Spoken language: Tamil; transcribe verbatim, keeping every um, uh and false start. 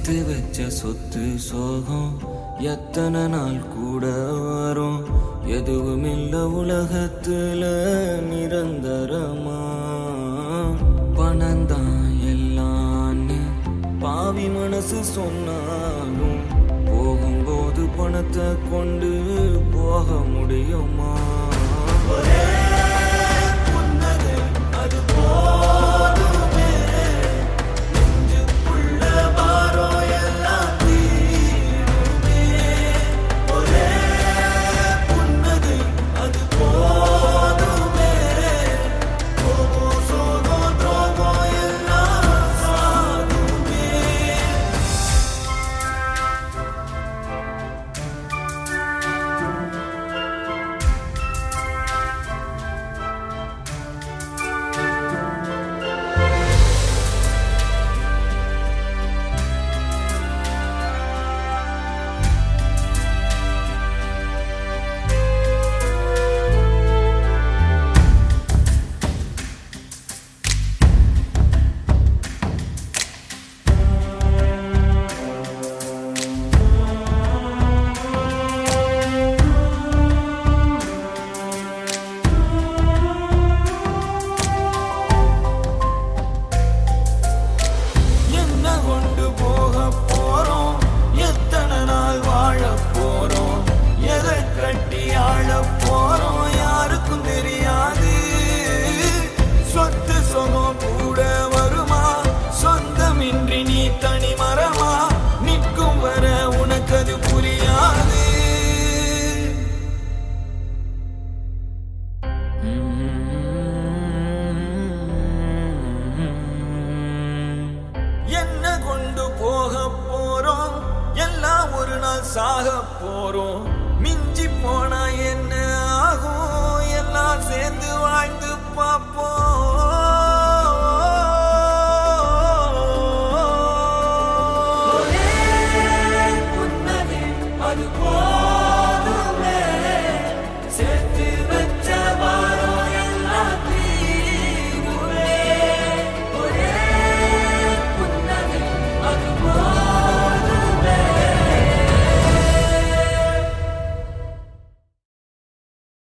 சேர்த்து வச்ச சொத்து சோகம் எத்தனை நாள் கூட வரும். எதுவும் இல்ல உலகத்துல நிரந்தரமா. பணந்தான் எல்லான்னு பாவி மனசு சொன்னாலும் போகும்போது பணத்தை கொண்டு போக முடியுமா? சாக போறோம். மிஞ்சி போனா என்ன ஆகும்? எல்லாம் சேர்ந்து வாழ்ந்து பார்ப்போம்.